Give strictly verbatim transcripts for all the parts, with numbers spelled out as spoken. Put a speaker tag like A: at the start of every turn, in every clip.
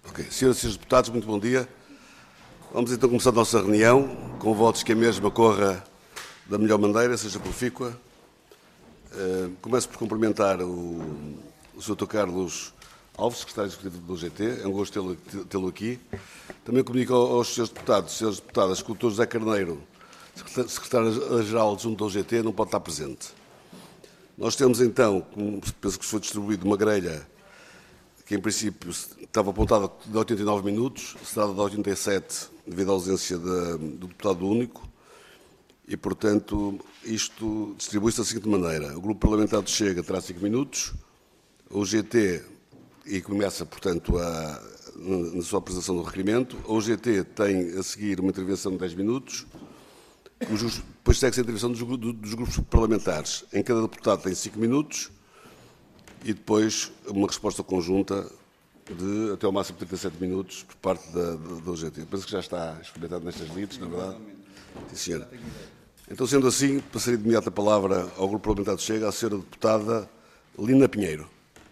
A: Ok. Senhoras e senhores deputados, muito bom dia. Vamos então começar a nossa reunião, com votos que a mesma corra da melhor maneira, seja profícua. Uh, começo por cumprimentar o, o senhor doutor Carlos Alves, secretário executivo do G T. É um gosto tê-lo tê-lo aqui. Também comunico aos senhores deputados e senhores deputadas que o doutor José Carneiro, secretário-geral adjunto do G T, não pode estar presente. Nós temos então, como penso que foi distribuído, uma grelha que em princípio estava apontada de oitenta e nove minutos, será de oitenta e sete devido à ausência de, do deputado único e, portanto, isto distribui-se da seguinte maneira. O Grupo Parlamentar de Chega terá cinco minutos, o G T, e começa, portanto, a, na sua apresentação do requerimento, o G T tem a seguir uma intervenção de dez minutos, os, depois segue-se a intervenção dos, dos grupos parlamentares. Em cada deputado tem cinco minutos, e depois uma resposta conjunta de até ao máximo trinta e sete minutos por parte da, da, da U G T. Penso que já está experimentado nestas leads, na verdade. Sim, senhora. Então, sendo assim, passaria de imediato a palavra ao Grupo Parlamentar de Chega, à senhora deputada Lina Pinheiro.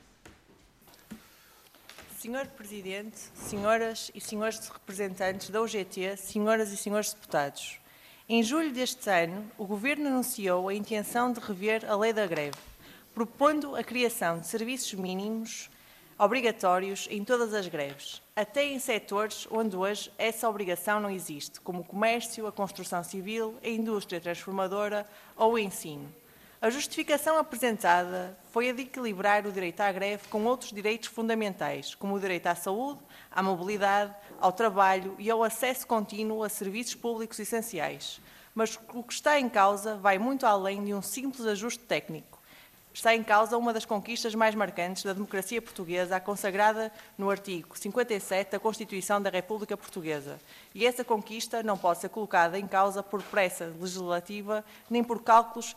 B: Senhor Presidente, senhoras e senhores representantes da U G T, senhoras e senhores deputados, em julho deste ano, o Governo anunciou a intenção de rever a lei da greve, propondo a criação de serviços mínimos obrigatórios em todas as greves, até em setores onde hoje essa obrigação não existe, como o comércio, a construção civil, a indústria transformadora ou o ensino. A justificação apresentada foi a de equilibrar o direito à greve com outros direitos fundamentais, como o direito à saúde, à mobilidade, ao trabalho e ao acesso contínuo a serviços públicos essenciais. Mas o que está em causa vai muito além de um simples ajuste técnico. Está em causa uma das conquistas mais marcantes da democracia portuguesa, consagrada no artigo cinquenta e sete da Constituição da República Portuguesa. E essa conquista não pode ser colocada em causa por pressa legislativa nem por cálculos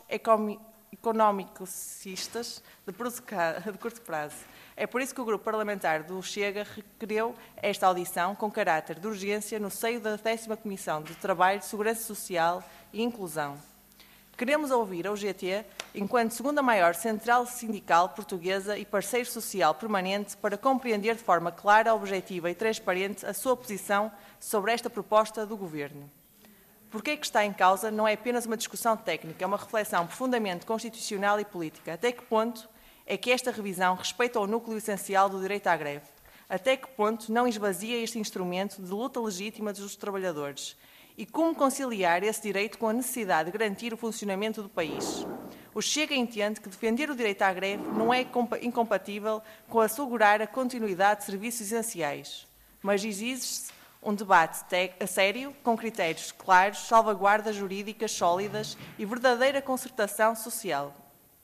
B: económico-cistas de curto prazo. É por isso que o Grupo Parlamentar do Chega requereu esta audição com caráter de urgência no seio da décima Comissão de Trabalho, Segurança Social e Inclusão. Queremos ouvir a U G T, enquanto segunda maior central sindical portuguesa e parceiro social permanente, para compreender de forma clara, objetiva e transparente a sua posição sobre esta proposta do Governo. Porque é que está em causa não é apenas uma discussão técnica, é uma reflexão profundamente constitucional e política. Até que ponto é que esta revisão respeita o núcleo essencial do direito à greve? Até que ponto não esvazia este instrumento de luta legítima dos trabalhadores? E como conciliar esse direito com a necessidade de garantir o funcionamento do país? O Chega entende que defender o direito à greve não é incompatível com assegurar a continuidade de serviços essenciais, mas exige-se um debate a sério, com critérios claros, salvaguardas jurídicas sólidas e verdadeira concertação social.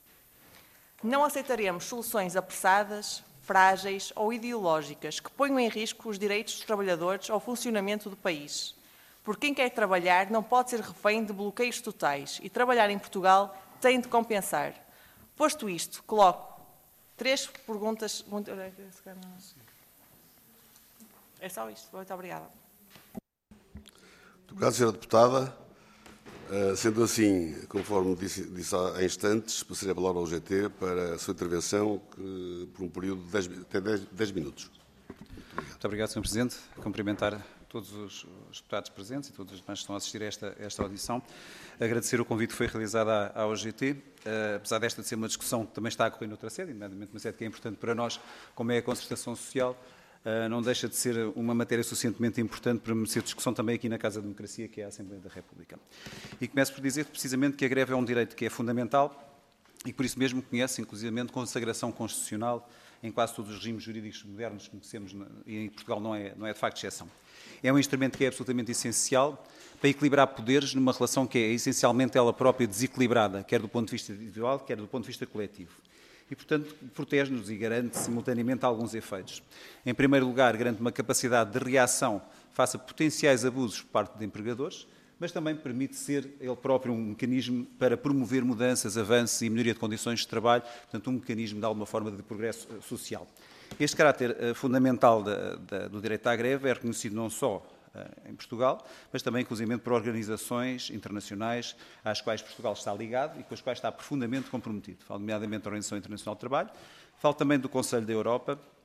B: Não aceitaremos soluções apressadas, frágeis ou ideológicas que ponham em risco os direitos dos trabalhadores ou o funcionamento do país. Porque quem quer trabalhar não pode ser refém de bloqueios totais e trabalhar em Portugal tem de compensar. Posto isto, coloco três perguntas. É só isto. Muito obrigada.
A: Muito obrigado, senhora deputada. Uh, sendo assim, conforme disse, disse há instantes, passaria a palavra ao G T para a sua intervenção, que, por um período de dez, até dez minutos.
C: Muito, Muito obrigado, senhor Presidente. Cumprimentar todos os, os deputados presentes e todos os demais que estão a assistir a esta, esta audição. Agradecer o convite que foi realizado à, à O G T, uh, apesar desta de ser uma discussão que também está a correr noutra sede, nomeadamente uma sede que é importante para nós, como é a concertação social, uh, não deixa de ser uma matéria suficientemente importante para merecer discussão também aqui na Casa da Democracia, que é a Assembleia da República. E começo por dizer precisamente que a greve é um direito que é fundamental e que por isso mesmo conhece, inclusivamente, consagração constitucional em quase todos os regimes jurídicos modernos que conhecemos, e em Portugal não é, não é de facto exceção. É um instrumento que é absolutamente essencial para equilibrar poderes numa relação que é essencialmente ela própria desequilibrada, quer do ponto de vista individual, quer do ponto de vista coletivo. E, portanto, protege-nos e garante simultaneamente alguns efeitos. Em primeiro lugar, garante uma capacidade de reação face a potenciais abusos por parte de empregadores, mas também permite ser ele próprio um mecanismo para promover mudanças, avanços e melhoria de condições de trabalho, portanto, um mecanismo de alguma forma de progresso social. Este caráter uh, fundamental da, da, do direito à greve é reconhecido não só uh, em Portugal, mas também, inclusive, por organizações internacionais às quais Portugal está ligado e com as quais está profundamente comprometido. Falo nomeadamente da Organização Internacional do Trabalho, falo também do Conselho da Europa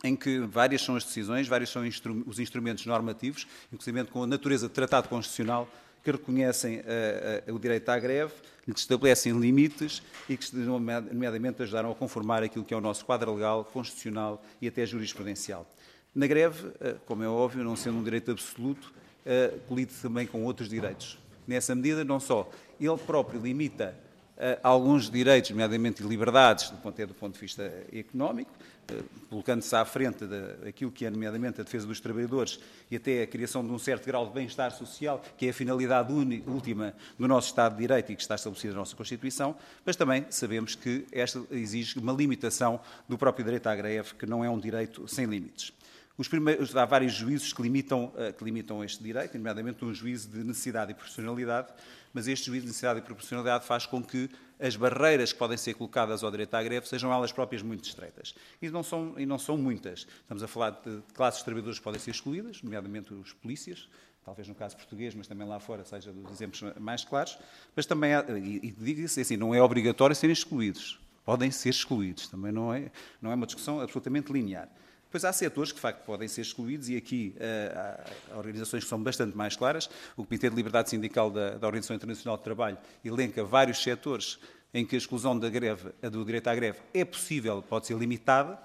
C: em que várias são as decisões, vários são os instrumentos normativos, inclusive com a natureza de tratado constitucional, que reconhecem uh, uh, o direito à greve, lhe estabelecem limites e que, nomeadamente, ajudaram a conformar aquilo que é o nosso quadro legal, constitucional e até jurisprudencial. Na greve, uh, como é óbvio, não sendo um direito absoluto, uh, colide também com outros direitos. Nessa medida, não só ele próprio limita uh, alguns direitos, nomeadamente liberdades, do ponto, do ponto de vista económico, colocando-se à frente daquilo que é, nomeadamente, a defesa dos trabalhadores e até a criação de um certo grau de bem-estar social, que é a finalidade última do nosso Estado de Direito e que está estabelecida na nossa Constituição, mas também sabemos que esta exige uma limitação do próprio direito à greve, que não é um direito sem limites. Os primeiros, há vários juízos que limitam, que limitam este direito, nomeadamente um juízo de necessidade e proporcionalidade, mas este juízo de necessidade e proporcionalidade faz com que as barreiras que podem ser colocadas ao direito à greve sejam elas próprias muito estreitas. E não são, e não são muitas. Estamos a falar de classes de trabalhadores que podem ser excluídas, nomeadamente os polícias, talvez no caso português, mas também lá fora seja dos exemplos mais claros, mas também, há, e, e diga-se assim, não é obrigatório serem excluídos. Podem ser excluídos, também não é, não é uma discussão absolutamente linear. Depois há setores que, de facto, podem ser excluídos e aqui uh, há organizações que são bastante mais claras. O Comitê de Liberdade Sindical da, da Organização Internacional do Trabalho elenca vários setores em que a exclusão da greve, do direito à greve é possível, pode ser limitada.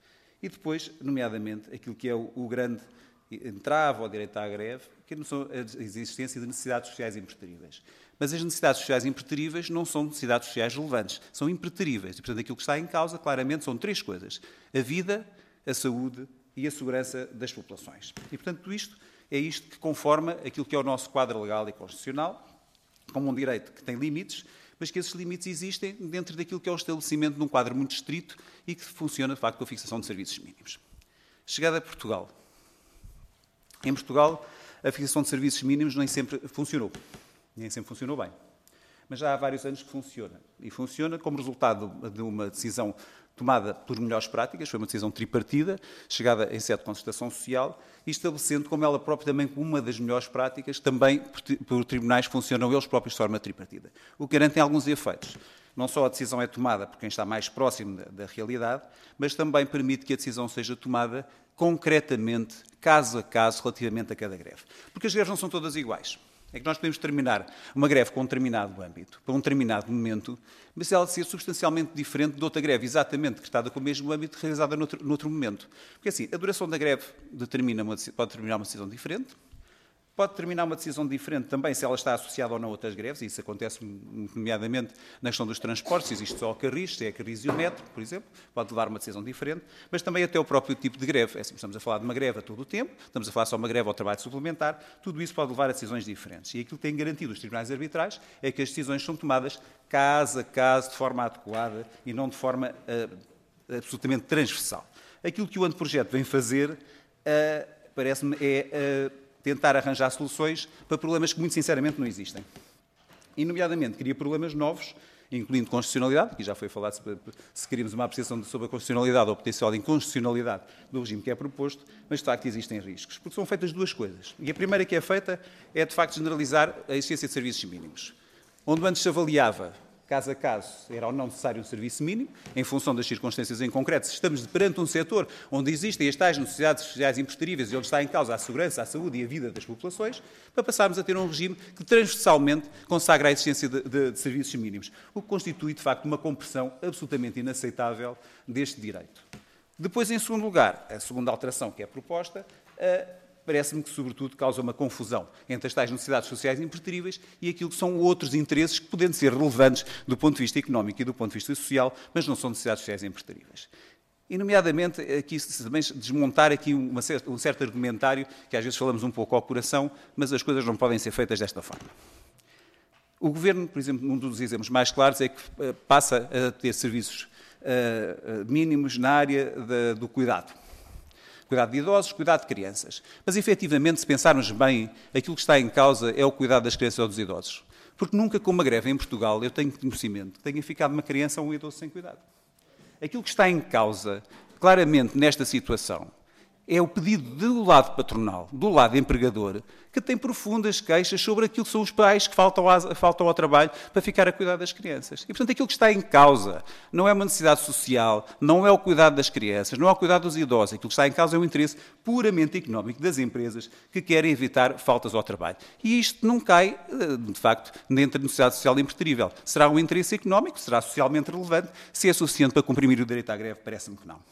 C: E depois, nomeadamente, aquilo que é o, o grande entrave ao direito à greve, que não são a existência de necessidades sociais impreteríveis. Mas as necessidades sociais impreteríveis não são necessidades sociais relevantes, são impreteríveis. E, portanto, aquilo que está em causa, claramente, são três coisas. A vida, a saúde e a segurança das populações. E, portanto, isto é isto que conforma aquilo que é o nosso quadro legal e constitucional, como um direito que tem limites, mas que esses limites existem dentro daquilo que é o estabelecimento de um quadro muito estrito e que funciona, de facto, com a fixação de serviços mínimos. Chegada a Portugal. Em Portugal, a fixação de serviços mínimos nem sempre funcionou. Nem sempre funcionou bem. Mas já há vários anos que funciona. E funciona como resultado de uma decisão tomada por melhores práticas, foi uma decisão tripartida, chegada em sede de concertação social, e estabelecendo como ela própria também como uma das melhores práticas, também por, por tribunais que funcionam eles próprios de forma tripartida. O que garante alguns efeitos. Não só a decisão é tomada por quem está mais próximo da, da realidade, mas também permite que a decisão seja tomada concretamente, caso a caso, relativamente a cada greve. Porque as greves não são todas iguais. É que nós podemos terminar uma greve com um determinado âmbito, para um determinado momento, mas ela ser substancialmente diferente de outra greve, exatamente decretada com o mesmo âmbito, realizada noutro, noutro momento. Porque assim, a duração da greve determina uma, pode determinar uma decisão diferente, pode determinar uma decisão diferente também se ela está associada ou não a outras greves, e isso acontece nomeadamente na questão dos transportes, se existe só o carris, se é carris e o metro, por exemplo, pode levar uma decisão diferente, mas também até o próprio tipo de greve. É assim, estamos a falar de uma greve a todo o tempo, estamos a falar só de uma greve ao trabalho suplementar, tudo isso pode levar a decisões diferentes. E aquilo que tem garantido os tribunais arbitrais é que as decisões são tomadas caso a caso, de forma adequada e não de forma uh, absolutamente transversal. Aquilo que o anteprojeto vem fazer, uh, parece-me, é... Uh, tentar arranjar soluções para problemas que, muito sinceramente, não existem. E, nomeadamente, cria problemas novos, incluindo constitucionalidade, que já foi falado se, se queríamos uma apreciação sobre a constitucionalidade ou potencial inconstitucionalidade do regime que é proposto, mas, de facto, existem riscos. Porque são feitas duas coisas. E a primeira que é feita é, de facto, generalizar a existência de serviços mínimos. Onde antes se avaliava, caso a caso, era ou não necessário um serviço mínimo, em função das circunstâncias em concreto, se estamos perante um setor onde existem as tais necessidades sociais imprescindíveis e onde está em causa a segurança, a saúde e a vida das populações, para passarmos a ter um regime que transversalmente consagra a existência de, de, de serviços mínimos, o que constitui, de facto, uma compressão absolutamente inaceitável deste direito. Depois, em segundo lugar, a segunda alteração que é proposta, a parece-me que, sobretudo, causa uma confusão entre as tais necessidades sociais impreteríveis e aquilo que são outros interesses que podem ser relevantes do ponto de vista económico e do ponto de vista social, mas não são necessidades sociais impreteríveis. E, nomeadamente, aqui também desmontar aqui uma, um certo argumentário, que às vezes falamos um pouco ao coração, mas as coisas não podem ser feitas desta forma. O Governo, por exemplo, um dos exemplos mais claros é que passa a ter serviços uh, mínimos na área de, do cuidado. Cuidado de idosos, cuidado de crianças. Mas, efetivamente, se pensarmos bem, aquilo que está em causa é o cuidado das crianças ou dos idosos. Porque nunca com uma greve em Portugal, eu tenho conhecimento, que tenha ficado uma criança ou um idoso sem cuidado. Aquilo que está em causa, claramente, nesta situação, é o pedido do lado patronal, do lado empregador, que tem profundas queixas sobre aquilo que são os pais que faltam, às, faltam ao trabalho para ficar a cuidar das crianças. E, portanto, aquilo que está em causa não é uma necessidade social, não é o cuidado das crianças, não é o cuidado dos idosos. Aquilo que está em causa é o interesse puramente económico das empresas que querem evitar faltas ao trabalho. E isto não cai, de facto, dentro da necessidade social impreterível. Será um interesse económico, será socialmente relevante, se é suficiente para comprimir o direito à greve, parece-me que não.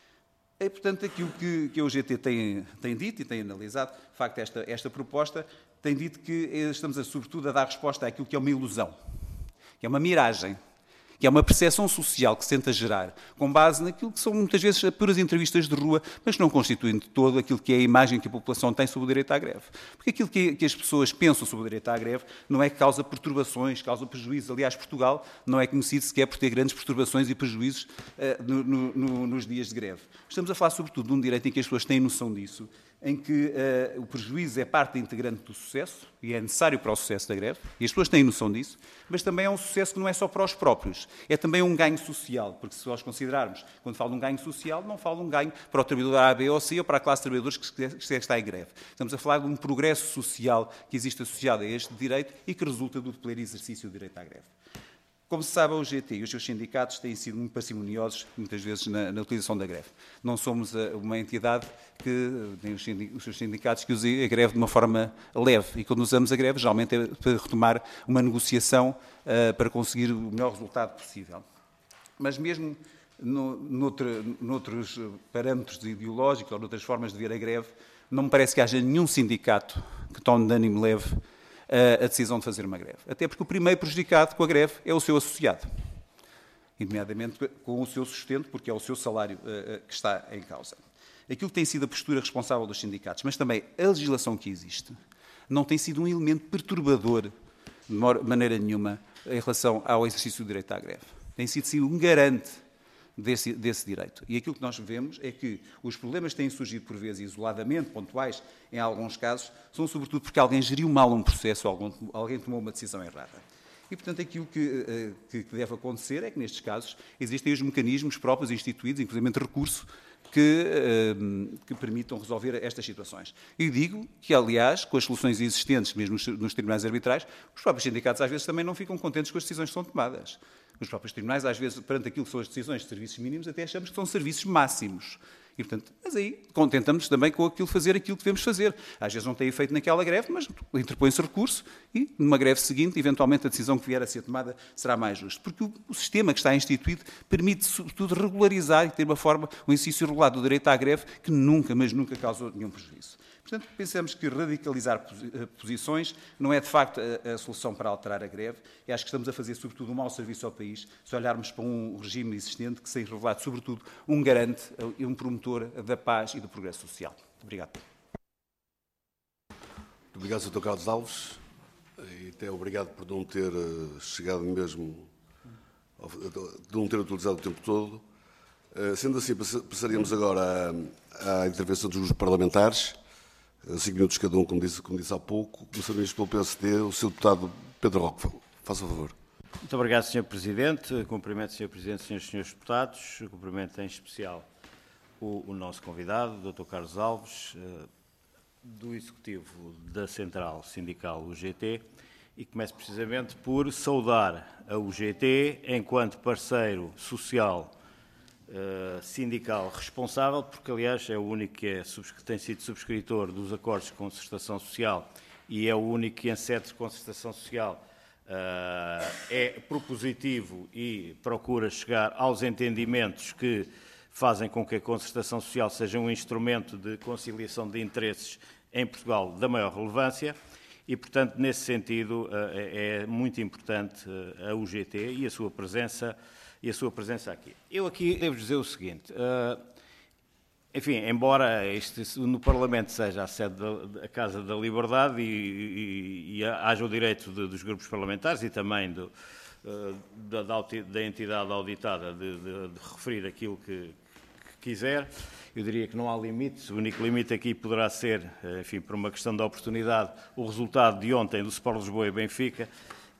C: É, portanto, aquilo que, que a U G T tem, tem dito e tem analisado, de facto, esta, esta proposta tem dito que estamos, a, sobretudo, a dar resposta àquilo que é uma ilusão, que é uma miragem, que é uma percepção social que se tenta gerar, com base naquilo que são, muitas vezes, puras entrevistas de rua, mas que não constituem de todo aquilo que é a imagem que a população tem sobre o direito à greve. Porque aquilo que, que as pessoas pensam sobre o direito à greve não é que causa perturbações, causa prejuízos. Aliás, Portugal não é conhecido sequer por ter grandes perturbações e prejuízos uh, no, no, no, nos dias de greve. Estamos a falar, sobretudo, de um direito em que as pessoas têm noção disso, em que uh, o prejuízo é parte integrante do sucesso e é necessário para o sucesso da greve, e as pessoas têm noção disso, mas também é um sucesso que não é só para os próprios, é também um ganho social, porque se nós considerarmos, quando falo de um ganho social, não falo de um ganho para o trabalhador A, B ou C ou para a classe de trabalhadores que está em greve. Estamos a falar de um progresso social que existe associado a este direito e que resulta do pleno exercício do direito à greve. Como se sabe, a U G T e os seus sindicatos têm sido muito parcimoniosos, muitas vezes, na, na utilização da greve. Não somos uma entidade que, nem os, sindic, os seus sindicatos, que usem a greve de uma forma leve. E quando usamos a greve, geralmente é para retomar uma negociação uh, para conseguir o melhor resultado possível. Mas mesmo no, noutra, noutros parâmetros ideológicos ou noutras formas de ver a greve, não me parece que haja nenhum sindicato que tome de ânimo leve a decisão de fazer uma greve. Até porque o primeiro prejudicado com a greve é o seu associado, nomeadamente com o seu sustento, porque é o seu salário uh, que está em causa. Aquilo que tem sido a postura responsável dos sindicatos, mas também a legislação que existe, não tem sido um elemento perturbador, de maneira nenhuma, em relação ao exercício do direito à greve. Tem sido, sim, um garante Desse, desse direito. E aquilo que nós vemos é que os problemas que têm surgido por vezes isoladamente, pontuais, em alguns casos, são sobretudo porque alguém geriu mal um processo ou algum, alguém tomou uma decisão errada. E, portanto, aquilo que, que, que deve acontecer é que, nestes casos, existem os mecanismos próprios instituídos, inclusive recurso, que, que permitam resolver estas situações. E digo que, aliás, com as soluções existentes, mesmo nos tribunais arbitrais, os próprios sindicatos às vezes também não ficam contentes com as decisões que são tomadas. Os próprios tribunais, às vezes, perante aquilo que são as decisões de serviços mínimos, até achamos que são serviços máximos. E, portanto, mas aí contentamos também com aquilo fazer aquilo que devemos fazer. Às vezes não tem efeito naquela greve, mas interpõe-se recurso e, numa greve seguinte, eventualmente a decisão que vier a ser tomada será mais justa. Porque o, o sistema que está instituído permite, sobretudo, regularizar e ter uma forma, um exercício regulado do direito à greve que nunca, mas nunca causou nenhum prejuízo. Portanto, pensamos que radicalizar posições não é, de facto, a, a solução para alterar a greve. E acho que estamos a fazer, sobretudo, um mau serviço ao país se olharmos para um regime existente que se tem revelado, sobretudo, um garante e um promotor da paz e do progresso social. Obrigado.
A: Muito obrigado, senhor doutor Carlos Alves. E até obrigado por não ter chegado mesmo, de não ter utilizado o tempo todo. Sendo assim, passaríamos agora à, à intervenção dos grupos parlamentares. Cinco minutos cada um, como disse, como disse há pouco. Começaríamos pelo P S D, o seu deputado Pedro Roque. Faça favor.
D: Muito obrigado, senhor Presidente. Cumprimento, senhor Presidente, senhores e senhores deputados. Cumprimento em especial o, o nosso convidado, o doutor Carlos Alves, do Executivo da Central Sindical U G T, e começo precisamente por saudar a U G T enquanto parceiro social Uh, sindical responsável, porque, aliás, é o único que, é, que tem sido subscritor dos acordos de concertação social e é o único que, em sede de concertação social, uh, é propositivo e procura chegar aos entendimentos que fazem com que a concertação social seja um instrumento de conciliação de interesses em Portugal da maior relevância e, portanto, nesse sentido, uh, é, é muito importante uh, a U G T e a sua presença e a sua presença aqui. Eu aqui devo dizer o seguinte, uh, enfim, embora este, no Parlamento seja a sede da a Casa da Liberdade e, e, e haja o direito de, dos grupos parlamentares e também do, uh, da, da entidade auditada de, de, de referir aquilo que, que quiser, eu diria que não há limites, o único limite aqui poderá ser, enfim, por uma questão de oportunidade, o resultado de ontem do Sport Lisboa e Benfica,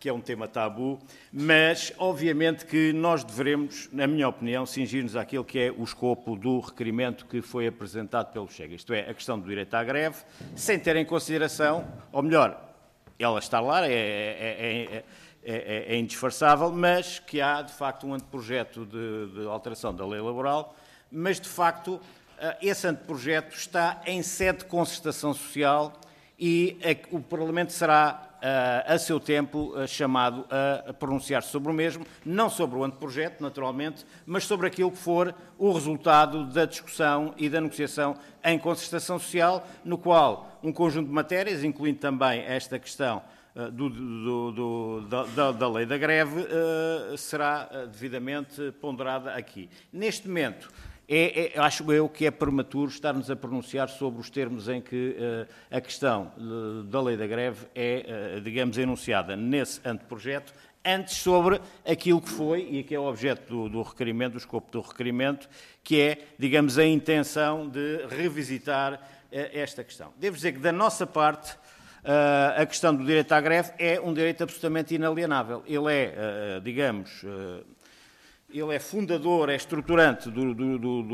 D: que é um tema tabu, mas obviamente que nós devemos, na minha opinião, cingir-nos àquilo que é o escopo do requerimento que foi apresentado pelo Chega, isto é, a questão do direito à greve, sem ter em consideração, ou melhor, ela está lá, é, é, é, é, é indisfarçável, mas que há, de facto, um anteprojeto de, de alteração da lei laboral, mas, de facto, esse anteprojeto está em sede de concertação social e o Parlamento será, a seu tempo, chamado a pronunciar sobre o mesmo, não sobre o anteprojeto, naturalmente, mas sobre aquilo que for o resultado da discussão e da negociação em concertação social, no qual um conjunto de matérias, incluindo também esta questão do, do, do, da, da lei da greve, será devidamente ponderada aqui. Neste momento, É, é, acho eu que é prematuro estarmos a pronunciar sobre os termos em que uh, a questão uh, da lei da greve é, uh, digamos, enunciada nesse anteprojeto, antes sobre aquilo que foi e que é o objeto do, do requerimento, do escopo do requerimento, que é, digamos, a intenção de revisitar uh, esta questão. Devo dizer que, da nossa parte, uh, a questão do direito à greve é um direito absolutamente inalienável. Ele é, uh, digamos... Uh, Ele é fundador, é estruturante do, do, do,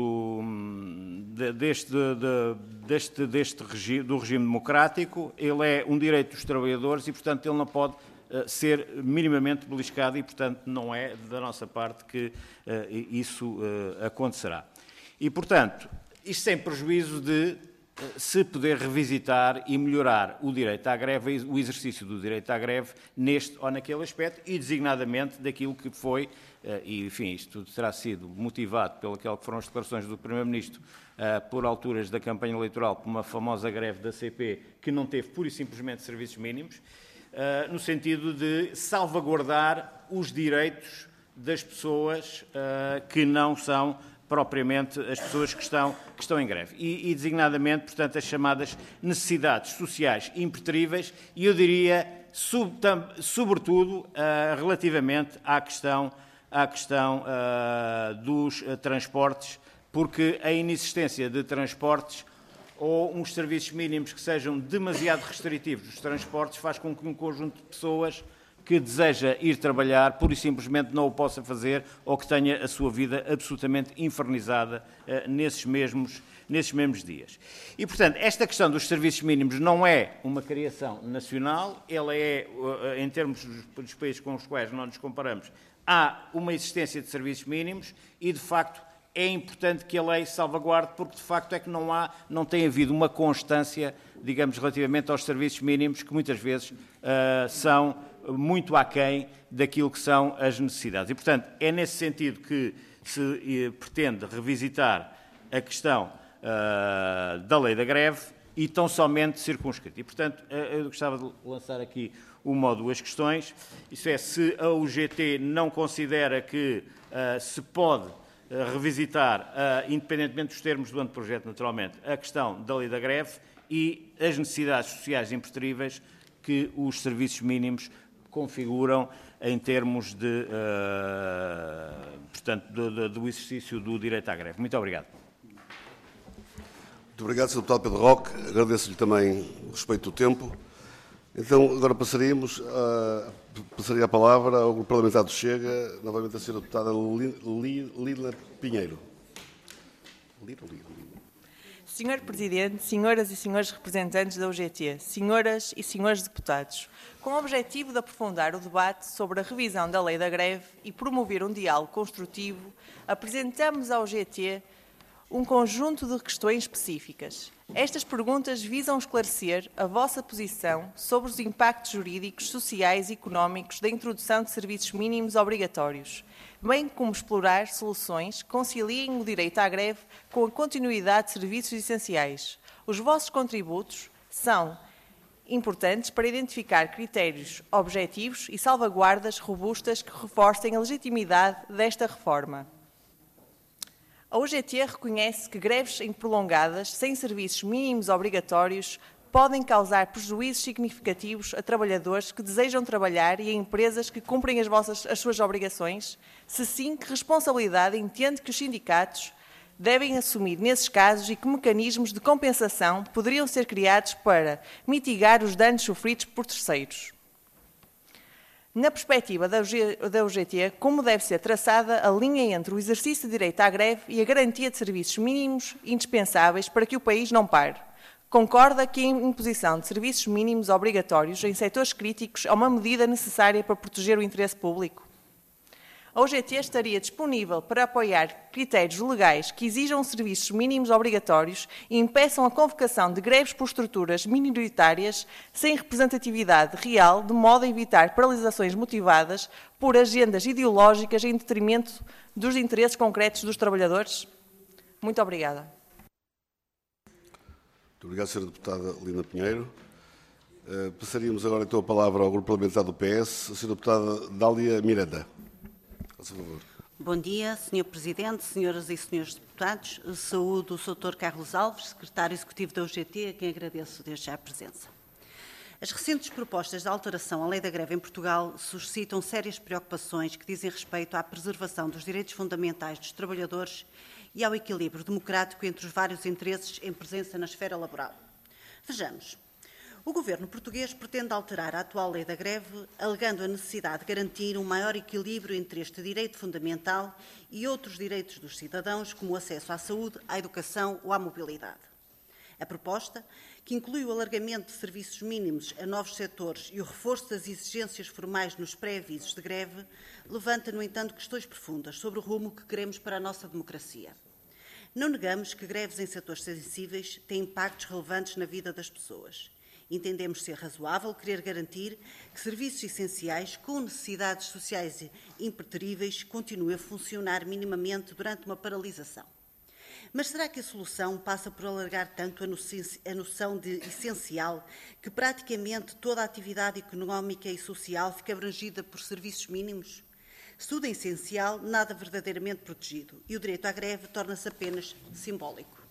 D: do, deste, de, deste, deste regi, do regime democrático, ele é um direito dos trabalhadores e, portanto, ele não pode uh, ser minimamente beliscado e, portanto, não é da nossa parte que uh, isso uh, acontecerá. E, portanto, isto sem prejuízo de uh, se poder revisitar e melhorar o direito à greve, o exercício do direito à greve neste ou naquele aspecto e, designadamente, daquilo que foi. Uh, e, enfim, isto terá sido motivado pelo que foram as declarações do Primeiro-Ministro uh, por alturas da campanha eleitoral, por uma famosa greve da C P, que não teve pura e simplesmente serviços mínimos, uh, no sentido de salvaguardar os direitos das pessoas uh, que não são propriamente as pessoas que estão, que estão em greve. E, e, designadamente, portanto, as chamadas necessidades sociais impertríveis, e eu diria, sub, tam, sobretudo, uh, relativamente à questão à questão uh, dos uh, transportes, porque a inexistência de transportes ou uns serviços mínimos que sejam demasiado restritivos dos transportes faz com que um conjunto de pessoas que deseja ir trabalhar pura e simplesmente não o possa fazer ou que tenha a sua vida absolutamente infernizada uh, nesses mesmos, nesses mesmos dias. E, portanto, esta questão dos serviços mínimos não é uma criação nacional, ela é, uh, em termos dos, dos países com os quais nós nos comparamos, há uma existência de serviços mínimos e, de facto, é importante que a lei salvaguarde, porque, de facto, é que não há, não tem havido uma constância, digamos, relativamente aos serviços mínimos, que muitas vezes uh, são muito aquém daquilo que são as necessidades. E, portanto, é nesse sentido que se uh, pretende revisitar a questão uh, da lei da greve e tão somente circunscrita. E, portanto, uh, eu gostava de lançar aqui uma ou duas questões. Isso é, se a U G T não considera que uh, se pode uh, revisitar, uh, independentemente dos termos do anteprojeto, naturalmente, a questão da lei da greve e as necessidades sociais impertríveis que os serviços mínimos configuram em termos de, uh, portanto, do, do, do exercício do direito à greve. Muito obrigado.
A: Muito obrigado, senhor Deputado Pedro Roque. Agradeço-lhe também o respeito do tempo. Então, agora passaríamos a, passaria a palavra ao Grupo Parlamentar do Chega, novamente a senhora Deputada Lila Pinheiro. Lila, Lila.
B: senhor Presidente, senhoras e senhores representantes da U G T, senhoras e senhores deputados, com o objetivo de aprofundar o debate sobre a revisão da lei da greve e promover um diálogo construtivo, apresentamos à U G T um conjunto de questões específicas. Estas perguntas visam esclarecer a vossa posição sobre os impactos jurídicos, sociais e económicos da introdução de serviços mínimos obrigatórios, bem como explorar soluções que conciliem o direito à greve com a continuidade de serviços essenciais. Os vossos contributos são importantes para identificar critérios objetivos e salvaguardas robustas que reforcem a legitimidade desta reforma. A U G T reconhece que greves prolongadas, sem serviços mínimos obrigatórios, podem causar prejuízos significativos a trabalhadores que desejam trabalhar e a empresas que cumprem as, vossas, as suas obrigações. Se sim, que responsabilidade entende que os sindicatos devem assumir nesses casos e que mecanismos de compensação poderiam ser criados para mitigar os danos sofridos por terceiros? Na perspectiva da U G T, como deve ser traçada a linha entre o exercício de direito à greve e a garantia de serviços mínimos indispensáveis para que o país não pare? Concorda que a imposição de serviços mínimos obrigatórios em setores críticos é uma medida necessária para proteger o interesse público? A U G T estaria disponível para apoiar critérios legais que exijam serviços mínimos obrigatórios e impeçam a convocação de greves por estruturas minoritárias sem representatividade real, de modo a evitar paralisações motivadas por agendas ideológicas em detrimento dos interesses concretos dos trabalhadores? Muito obrigada.
A: Muito obrigado, senhora Deputada Lina Pinheiro. Uh, passaríamos agora então a palavra ao Grupo Parlamentar do P S, a senhora Deputada Dália Miranda. Por favor.
E: Bom dia, senhor Presidente, senhoras e senhores deputados. Saúdo o doutor Carlos Alves, Secretário Executivo da U G T, a quem agradeço desde já a presença. As recentes propostas de alteração à lei da greve em Portugal suscitam sérias preocupações que dizem respeito à preservação dos direitos fundamentais dos trabalhadores e ao equilíbrio democrático entre os vários interesses em presença na esfera laboral. Vejamos. O Governo português pretende alterar a atual lei da greve, alegando a necessidade de garantir um maior equilíbrio entre este direito fundamental e outros direitos dos cidadãos, como o acesso à saúde, à educação ou à mobilidade. A proposta, que inclui o alargamento de serviços mínimos a novos setores e o reforço das exigências formais nos pré-avisos de greve, levanta, no entanto, questões profundas sobre o rumo que queremos para a nossa democracia. Não negamos que greves em setores sensíveis têm impactos relevantes na vida das pessoas. Entendemos ser razoável querer garantir que serviços essenciais com necessidades sociais imperteríveis continuem a funcionar minimamente durante uma paralisação. Mas será que a solução passa por alargar tanto a noção de essencial que praticamente toda a atividade económica e social fica abrangida por serviços mínimos? Se tudo é essencial, nada verdadeiramente protegido e o direito à greve torna-se apenas simbólico.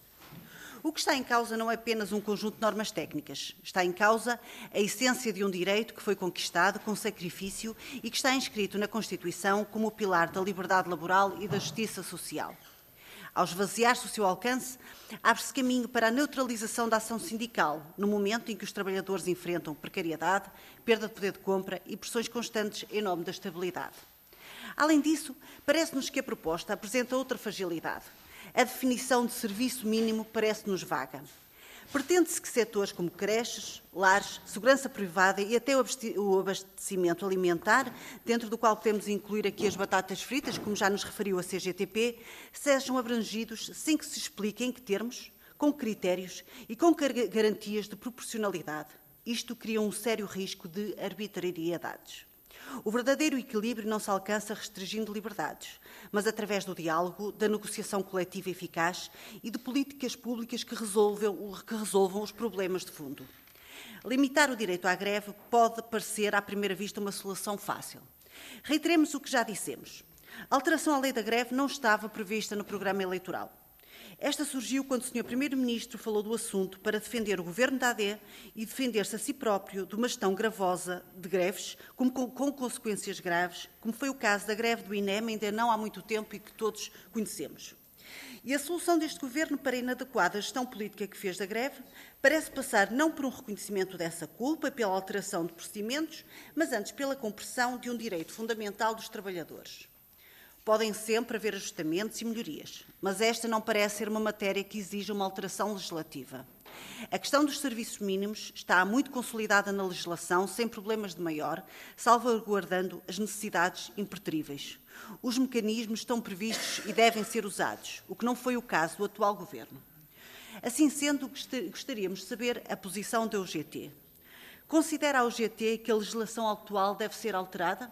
E: O que está em causa não é apenas um conjunto de normas técnicas. Está em causa a essência de um direito que foi conquistado com sacrifício e que está inscrito na Constituição como o pilar da liberdade laboral e da justiça social. Ao esvaziar-se o seu alcance, abre-se caminho para a neutralização da ação sindical, no momento em que os trabalhadores enfrentam precariedade, perda de poder de compra e pressões constantes em nome da estabilidade. Além disso, parece-nos que a proposta apresenta outra fragilidade. A definição de serviço mínimo parece-nos vaga. Pretende-se que setores como creches, lares, segurança privada e até o abastecimento alimentar, dentro do qual podemos incluir aqui as batatas fritas, como já nos referiu a C G T P, sejam abrangidos sem que se explique em que termos, com critérios e com garantias de proporcionalidade. Isto cria um sério risco de arbitrariedades. O verdadeiro equilíbrio não se alcança restringindo liberdades, mas através do diálogo, da negociação coletiva eficaz e de políticas públicas que resolvam, que resolvam os problemas de fundo. Limitar o direito à greve pode parecer, à primeira vista, uma solução fácil. Reiteremos o que já dissemos. A alteração à lei da greve não estava prevista no programa eleitoral. Esta surgiu quando o senhor Primeiro-Ministro falou do assunto para defender o Governo da A D e defender-se a si próprio de uma gestão gravosa de greves, como com, com consequências graves, como foi o caso da greve do I N E M, ainda não há muito tempo e que todos conhecemos. E a solução deste Governo para a inadequada gestão política que fez da greve parece passar não por um reconhecimento dessa culpa, pela alteração de procedimentos, mas antes pela compressão de um direito fundamental dos trabalhadores. Podem sempre haver ajustamentos e melhorias, mas esta não parece ser uma matéria que exija uma alteração legislativa. A questão dos serviços mínimos está muito consolidada na legislação, sem problemas de maior, salvaguardando as necessidades impertríveis. Os mecanismos estão previstos e devem ser usados, o que não foi o caso do atual Governo. Assim sendo, gostaríamos de saber a posição da U G T. Considera a U G T que a legislação atual deve ser alterada?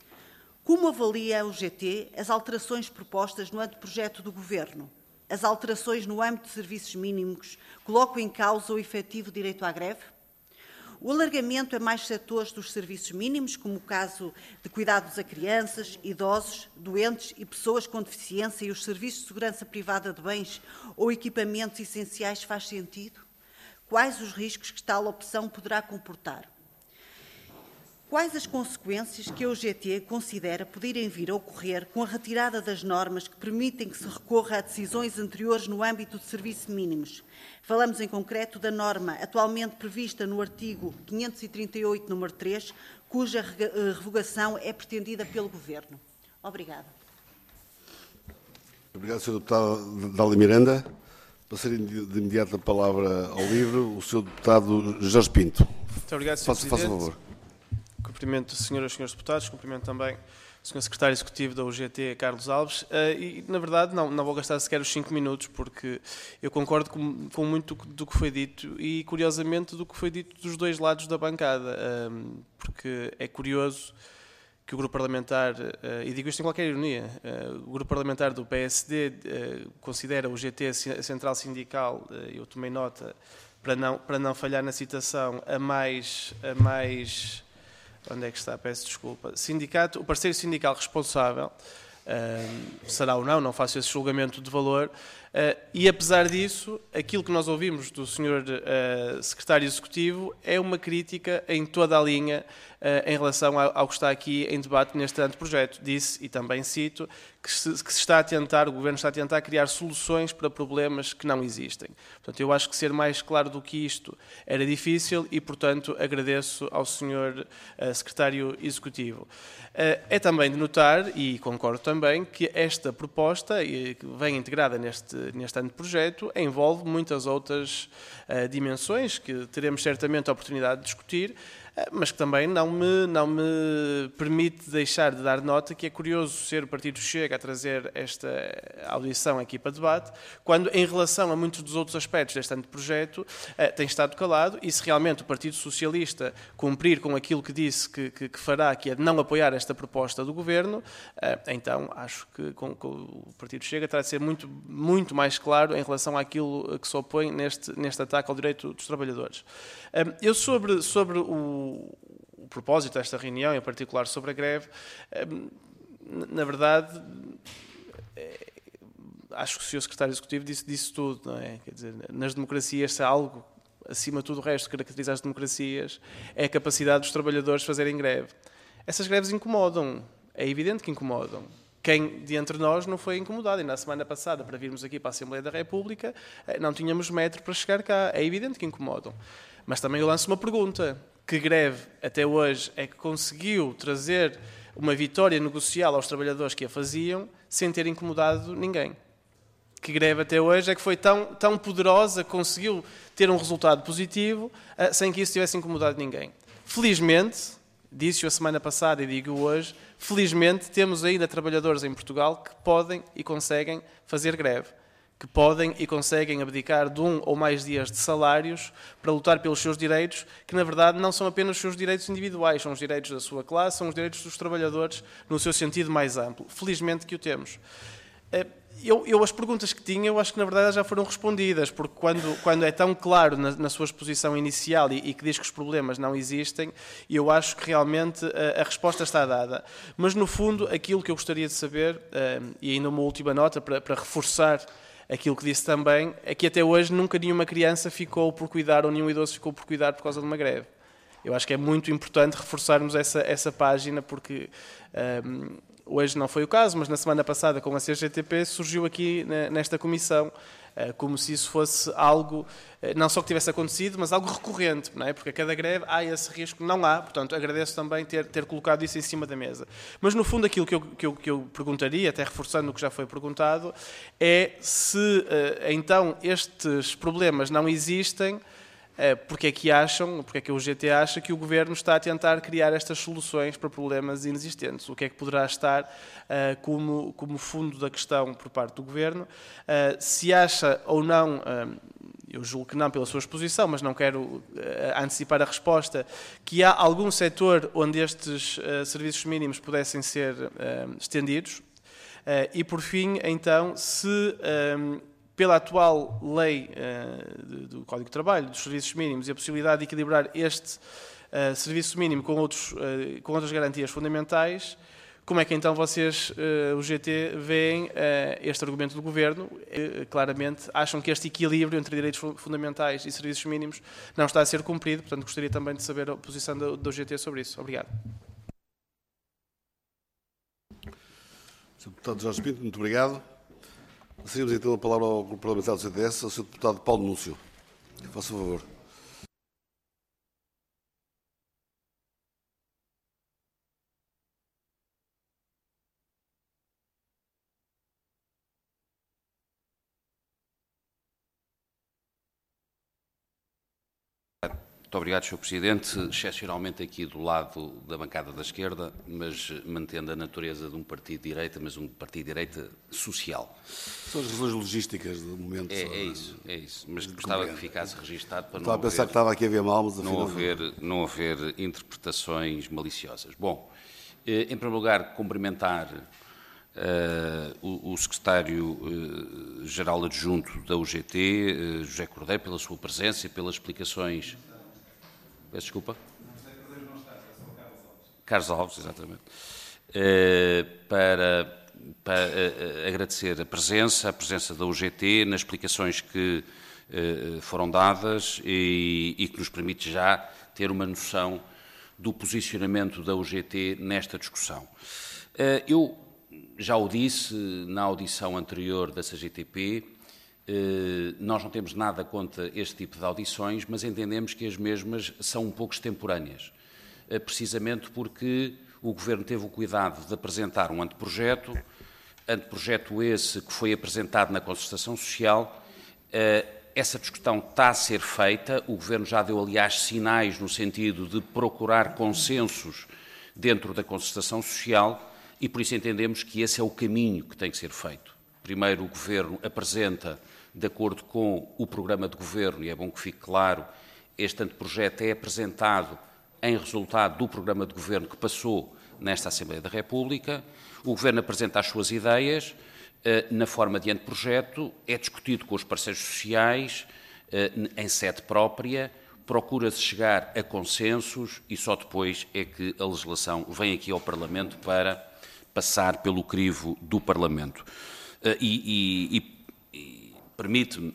E: Como avalia a U G T as alterações propostas no anteprojeto do Governo? As alterações no âmbito de serviços mínimos colocam em causa o efetivo direito à greve? O alargamento a mais setores dos serviços mínimos, como o caso de cuidados a crianças, idosos, doentes e pessoas com deficiência e os serviços de segurança privada de bens ou equipamentos essenciais, faz sentido? Quais os riscos que tal opção poderá comportar? quais as consequências que a U G T considera poderem vir a ocorrer com a retirada das normas que permitem que se recorra a decisões anteriores no âmbito de serviços mínimos? Falamos em concreto da norma atualmente prevista no artigo quinhentos e trinta e oito, número três, cuja revogação é pretendida pelo Governo. Obrigada.
A: Obrigado, senhor Deputado Dália Miranda. Passarei de imediato a palavra ao livro o senhor Deputado Jorge Pinto.
F: Muito obrigado, senhor
A: Faça,
F: Presidente.
A: faça favor.
F: Cumprimento as senhoras e senhores deputados, cumprimento também o senhor Secretário Executivo da U G T, Carlos Alves, e, na verdade, não, não vou gastar sequer os cinco minutos, porque eu concordo com, com muito do que foi dito e, curiosamente, do que foi dito dos dois lados da bancada, porque é curioso que o grupo parlamentar, e digo isto em qualquer ironia, o grupo parlamentar do P S D considera o U G T a central sindical, eu tomei nota, para não, para não falhar na citação, a mais... A mais onde é que está? Peço desculpa. Sindicato, o parceiro sindical responsável, uh, será ou não, não faço esse julgamento de valor, uh, e apesar disso, aquilo que nós ouvimos do senhor uh, Secretário Executivo é uma crítica em toda a linha uh, em relação ao, ao que está aqui em debate neste anteprojeto. Disse, e também cito, que se, que se está a tentar, o Governo está a tentar criar soluções para problemas que não existem. Portanto, eu acho que ser mais claro do que isto era difícil e, portanto, agradeço ao senhor uh, Secretário Executivo. Uh, é também de notar, e concordo também, que esta proposta, que vem integrada neste, neste anteprojeto, envolve muitas outras uh, dimensões que teremos certamente a oportunidade de discutir, mas que também não me, não me permite deixar de dar nota que é curioso ser o Partido Chega a trazer esta audição aqui para debate, quando, em relação a muitos dos outros aspectos deste anteprojeto, tem estado calado, e se realmente o Partido Socialista cumprir com aquilo que disse que, que, que fará, que é de não apoiar esta proposta do Governo, então acho que com, com o Partido Chega terá de ser muito, muito mais claro em relação àquilo que se opõe neste, neste ataque ao direito dos trabalhadores. Eu, sobre, sobre o o propósito desta reunião, em particular sobre a greve, na verdade, acho que o senhor Secretário Executivo disse, disse tudo, não é? Quer dizer, nas democracias, se há algo, acima de tudo o resto, que caracteriza as democracias, é a capacidade dos trabalhadores de fazerem greve. Essas greves incomodam, é evidente que incomodam. Quem de entre nós não foi incomodado? E na semana passada, para virmos aqui para a Assembleia da República, não tínhamos metro para chegar cá. É evidente que incomodam. Mas também eu lanço uma pergunta. Que greve, até hoje, é que conseguiu trazer uma vitória negocial aos trabalhadores que a faziam sem ter incomodado ninguém? Que greve, até hoje, é que foi tão, tão poderosa, conseguiu ter um resultado positivo uh, sem que isso tivesse incomodado ninguém? Felizmente, disse-o a semana passada e digo hoje, felizmente temos ainda trabalhadores em Portugal que podem e conseguem fazer greve, que podem e conseguem abdicar de um ou mais dias de salários para lutar pelos seus direitos, que na verdade não são apenas os seus direitos individuais, são os direitos da sua classe, são os direitos dos trabalhadores no seu sentido mais amplo. Felizmente que o temos. Eu, eu as perguntas que tinha, eu acho que na verdade já foram respondidas, porque quando, quando é tão claro na, na sua exposição inicial e, e que diz que os problemas não existem, eu acho que realmente a, a resposta está dada. Mas no fundo, aquilo que eu gostaria de saber, e ainda uma última nota para, para reforçar aquilo que disse também, é que até hoje nunca nenhuma criança ficou por cuidar ou nenhum idoso ficou por cuidar por causa de uma greve. Eu acho que é muito importante reforçarmos essa, essa página, porque um, hoje não foi o caso, mas na semana passada com a C G T P surgiu aqui nesta comissão como se isso fosse algo, não só que tivesse acontecido, mas algo recorrente, não é? Porque a cada greve há esse risco, não há, portanto agradeço também ter, ter colocado isso em cima da mesa. Mas no fundo aquilo que eu, que, eu, que eu perguntaria, até reforçando o que já foi perguntado, é se então estes problemas não existem, porque é que acham, porque é que a U G T acha que o Governo está a tentar criar estas soluções para problemas inexistentes? O que é que poderá estar uh, como, como fundo da questão por parte do Governo? Uh, se acha ou não, uh, eu julgo que não pela sua exposição, mas não quero uh, antecipar a resposta, que há algum setor onde estes uh, serviços mínimos pudessem ser uh, estendidos? Uh, e por fim, então, se... Uh, pela atual lei uh, do Código de Trabalho, dos serviços mínimos, e a possibilidade de equilibrar este uh, serviço mínimo com, outros, uh, com outras garantias fundamentais, Como é que então vocês, o G T, veem este argumento do Governo? Claramente acham que este equilíbrio entre direitos fundamentais e serviços mínimos não está a ser cumprido, portanto gostaria também de saber a posição do, do G T sobre isso. Obrigado.
A: senhor Deputado Jorge Pinto, muito obrigado. Seguimos então a palavra ao Grupo Parlamentar do C D S, ao senhor Deputado Paulo Núncio. Faça favor.
G: Muito obrigado, senhor Presidente. Excepcionalmente aqui do lado da bancada da esquerda, mas mantendo a natureza de um partido de direita, mas um partido de direita social.
A: São as razões logísticas do momento.
G: É, é isso, é isso. Mas gostava que ficasse registado para
A: Estava
G: não
A: a pensar
G: haver,
A: que estava aqui a ver mal, mas
G: não haver, não haver interpretações maliciosas. Bom, em primeiro lugar, cumprimentar Uh, o, o secretário-geral uh, adjunto da U G T, uh, José Cordeiro, pela sua presença e pelas explicações. Peço desculpa. Carlos Alves, exatamente. Uh, para para uh, agradecer a presença, a presença da U G T nas explicações que uh, foram dadas e, e que nos permite já ter uma noção do posicionamento da U G T nesta discussão. Uh, eu Já o disse na audição anterior da C G T P, eh, nós não temos nada contra este tipo de audições, mas entendemos que as mesmas são um pouco extemporâneas, eh, precisamente porque o Governo teve o cuidado de apresentar um anteprojeto, anteprojeto esse que foi apresentado na concertação social. Eh, essa discussão está a ser feita, o Governo já deu, aliás, sinais no sentido de procurar consensos dentro da concertação social, e por isso entendemos que esse é o caminho que tem que ser feito. Primeiro, o Governo apresenta, de acordo com o programa de Governo, e é bom que fique claro, este anteprojeto é apresentado em resultado do programa de Governo que passou nesta Assembleia da República. O Governo apresenta as suas ideias na forma de anteprojeto, é discutido com os parceiros sociais, em sede própria, procura-se chegar a consensos e só depois é que a legislação vem aqui ao Parlamento para passar pelo crivo do Parlamento. E, e, e permite-me,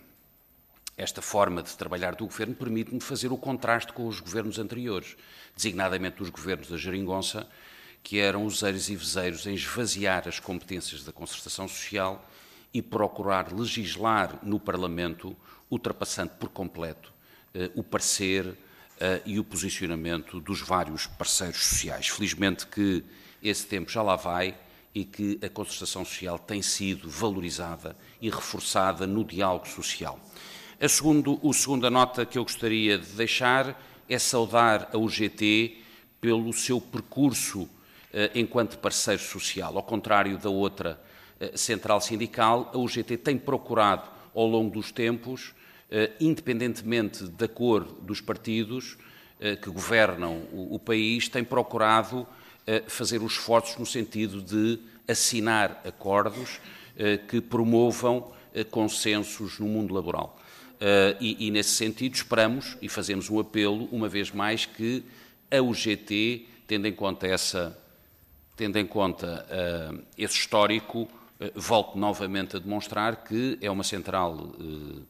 G: esta forma de trabalhar do Governo, permite-me fazer o contraste com os governos anteriores, designadamente os governos da Geringonça, que eram useiros e vezeiros em esvaziar as competências da concertação social e procurar legislar no Parlamento, ultrapassando por completo eh, o parecer eh, e o posicionamento dos vários parceiros sociais. Felizmente que esse tempo já lá vai e que a concertação social tem sido valorizada e reforçada no diálogo social. A segundo, a segunda nota que eu gostaria de deixar é saudar a U G T pelo seu percurso eh, enquanto parceiro social. Ao contrário da outra eh, central sindical, a U G T tem procurado, ao longo dos tempos, eh, independentemente da cor dos partidos eh, que governam o, o país, tem procurado fazer os esforços no sentido de assinar acordos eh, que promovam eh, consensos no mundo laboral. Uh, e, e, nesse sentido, esperamos e fazemos um apelo, uma vez mais, que a U G T, tendo em conta, essa, tendo em conta uh, esse histórico, uh, volte novamente a demonstrar que é uma central uh,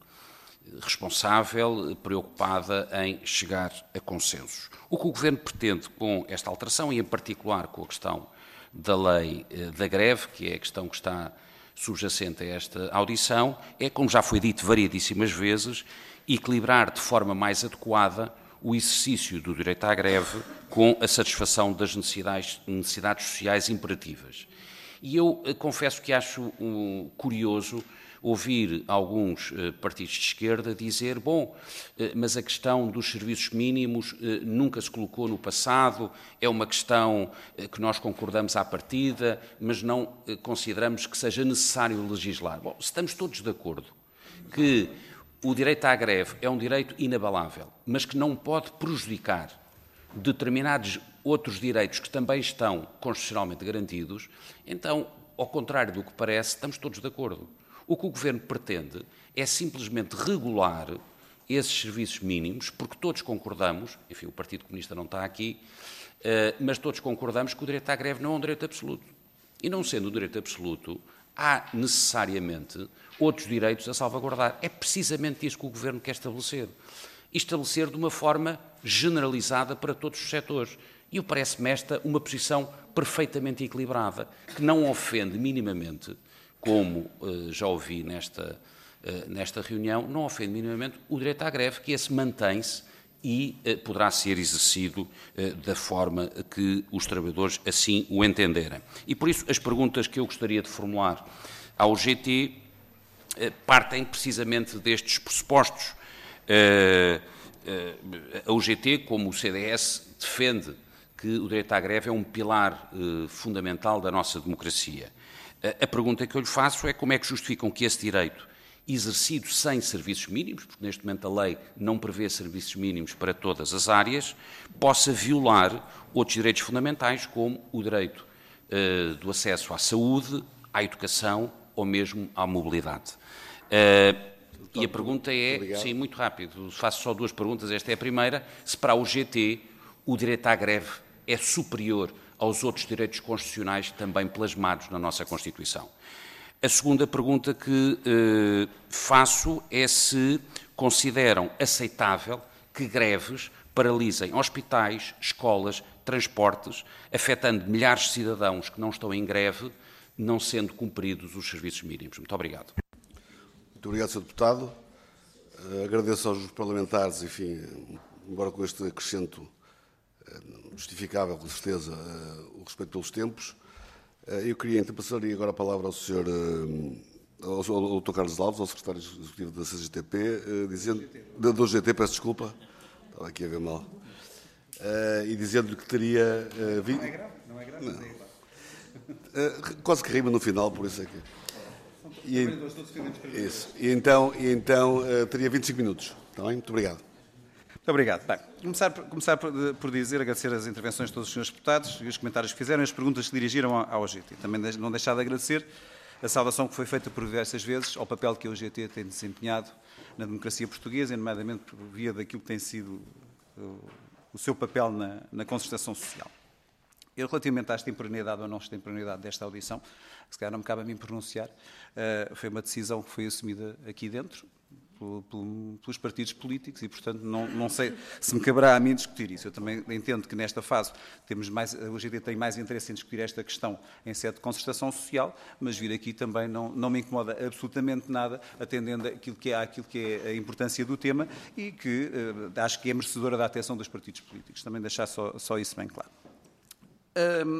G: responsável, preocupada em chegar a consensos. O que o Governo pretende com esta alteração, e em particular com a questão da lei uh, da greve, que é a questão que está subjacente a esta audição, é, como já foi dito variedíssimas vezes, equilibrar de forma mais adequada o exercício do direito à greve com a satisfação das necessidades, necessidades sociais imperativas. E eu uh, confesso que acho um, curioso ouvir alguns uh, partidos de esquerda dizer, bom, uh, mas a questão dos serviços mínimos uh, nunca se colocou no passado, é uma questão uh, que nós concordamos à partida, mas não uh, consideramos que seja necessário legislar. Bom, estamos todos de acordo que o direito à greve é um direito inabalável, mas que não pode prejudicar determinados outros direitos que também estão constitucionalmente garantidos, então, ao contrário do que parece, estamos todos de acordo. O que o Governo pretende é simplesmente regular esses serviços mínimos, porque todos concordamos, enfim, o Partido Comunista não está aqui, mas todos concordamos que o direito à greve não é um direito absoluto. E não sendo um direito absoluto, há necessariamente outros direitos a salvaguardar. É precisamente isso que o Governo quer estabelecer. E estabelecer de uma forma generalizada para todos os setores. E parece-me esta uma posição perfeitamente equilibrada, que não ofende minimamente, como uh, já ouvi nesta, uh, nesta reunião, não ofende minimamente o direito à greve, que esse mantém-se e uh, poderá ser exercido uh, da forma que os trabalhadores assim o entenderem. E por isso as perguntas que eu gostaria de formular ao G T uh, partem precisamente destes pressupostos. Uh, uh, a U G T, como o C D S, defende que o direito à greve é um pilar uh, fundamental da nossa democracia. Uh, a pergunta que eu lhe faço é como é que justificam que esse direito, exercido sem serviços mínimos, porque neste momento a lei não prevê serviços mínimos para todas as áreas, possa violar outros direitos fundamentais, como o direito uh, do acesso à saúde, à educação ou mesmo à mobilidade. Uh, e a pergunta é, sim, muito rápido, faço só duas perguntas, esta é a primeira, se para a U G T o direito à greve é superior aos outros direitos constitucionais também plasmados na nossa Constituição. A segunda pergunta que eh, faço é se consideram aceitável que greves paralisem hospitais, escolas, transportes, afetando milhares de cidadãos que não estão em greve, não sendo cumpridos os serviços mínimos. Muito obrigado.
A: Muito obrigado, senhor Deputado. Uh, agradeço aos parlamentares, enfim, embora com este acrescento justificável, com certeza, uh, o respeito pelos tempos. Uh, eu queria, então, passaria agora a palavra ao senhor, uh, ao, ao doutor Carlos Alves, ao secretário executivo da C G T P, uh, dizendo, da, do G T, peço desculpa, estava aqui a ver mal, uh, e dizendo-lhe que teria... Uh, vi... Não é grave, não é grave, não. Mas é uh, quase que rima no final, por isso é que... E, isso. E então, e então uh, teria vinte e cinco minutos, está bem? Muito obrigado.
C: Muito obrigado. Bem, começar, começar por, por dizer, agradecer as intervenções de todos os senhores deputados e os comentários que fizeram e as perguntas que dirigiram ao, ao G T. Também não deixar de agradecer a saudação que foi feita por diversas vezes ao papel que a U G T tem desempenhado na democracia portuguesa, nomeadamente por via daquilo que tem sido o, o seu papel na, na concertação social. Eu, relativamente à extemporaneidade ou não extemporaneidade desta audição, que se calhar não me cabe a mim pronunciar, uh, foi uma decisão que foi assumida aqui dentro, pelos partidos políticos e, portanto, não, não sei se me caberá a mim discutir isso. Eu também entendo que nesta fase temos mais, a U G T tem mais interesse em discutir esta questão em sede de concertação social, mas vir aqui também não, não me incomoda absolutamente nada, atendendo àquilo que é, àquilo que é a importância do tema e que uh, acho que é merecedora da atenção dos partidos políticos. Também deixar só, só isso bem claro. Um,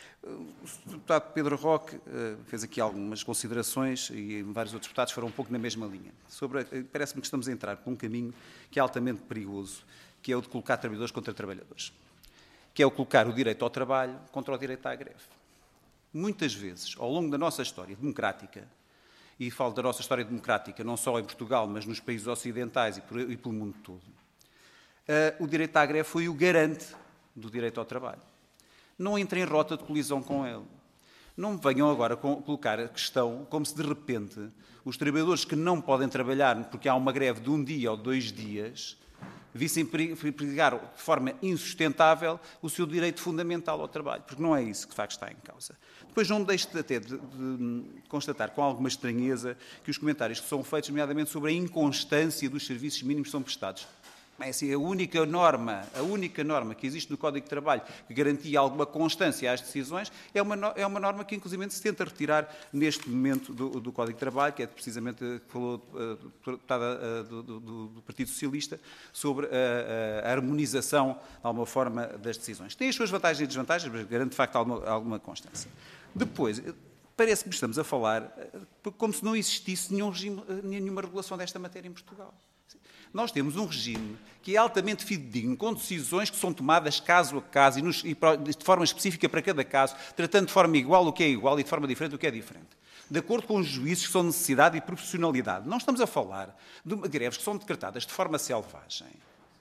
C: O deputado Pedro Roque uh, fez aqui algumas considerações e vários outros deputados foram um pouco na mesma linha. Sobre, uh, parece-me que estamos a entrar por um caminho que é altamente perigoso, que é o de colocar trabalhadores contra trabalhadores, que é o colocar o direito ao trabalho contra o direito à greve. Muitas vezes, ao longo da nossa história democrática, e falo da nossa história democrática não só em Portugal, mas nos países ocidentais e, por, e pelo mundo todo, uh, o direito à greve foi o garante do direito ao trabalho. Não entrem em rota de colisão com ele. Não venham agora colocar a questão como se, de repente, os trabalhadores que não podem trabalhar porque há uma greve de um dia ou dois dias, vissem perigar de forma insustentável o seu direito fundamental ao trabalho, porque não é isso que, de facto, está em causa. Depois não deixe de, até de, de constatar com alguma estranheza que os comentários que são feitos, nomeadamente sobre a inconstância dos serviços mínimos que são prestados. É assim, a única norma, a única norma que existe no Código de Trabalho que garantia alguma constância às decisões é uma, é uma norma que, inclusive, se tenta retirar neste momento do, do Código de Trabalho, que é precisamente que falou a deputada do, do, do Partido Socialista, sobre a, a harmonização, de alguma forma, das decisões. Tem as suas vantagens e desvantagens, mas garante, de facto, alguma, alguma constância. Depois, parece-me que estamos a falar como se não existisse nenhum regime, nenhuma regulação desta matéria em Portugal. Nós temos um regime que é altamente fidedigno, com decisões que são tomadas caso a caso e, nos, e de forma específica para cada caso, tratando de forma igual o que é igual e de forma diferente o que é diferente. De acordo com os juízes que são necessidade e profissionalidade. Não estamos a falar de greves que são decretadas de forma selvagem.